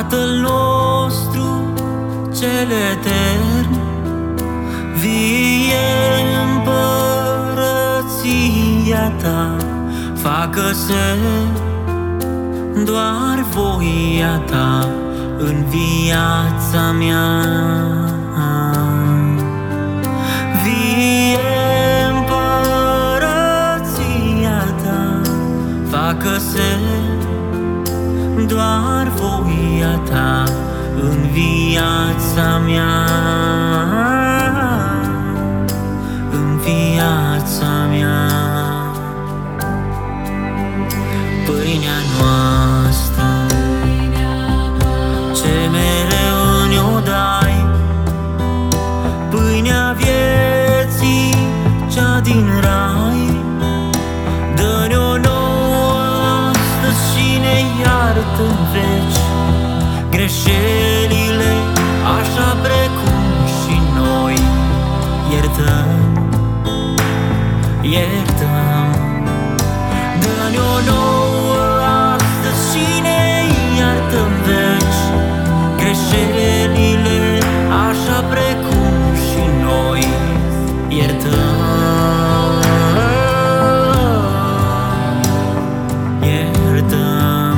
Tatăl nostru cel etern, vie împărăția ta, facă-se doar voia ta în viața mea. Vie împărăția ta, facă-se doar voia ta în viața mea, în viața mea. Pâinea noastră ce mereu ne-o dai, pâinea vieții cea din rai, dă-ne-o nouă astăzi și ne iartă în veci greșelile, așa precum și noi iertăm, iertăm. Dă-ne-o nouă astăzi și ne iartă în veci greșelile, așa precum și noi iertăm, iertăm.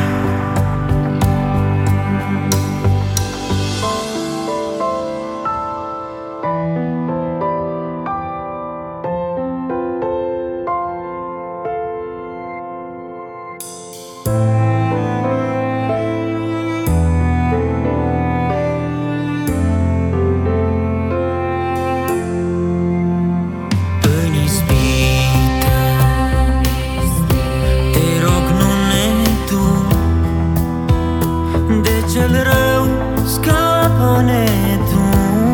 Cel rău scapă-ne tu,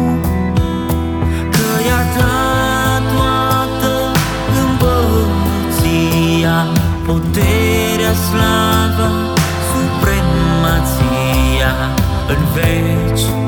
că ea ta toată împărăția, puterea, slava, supremația în veci.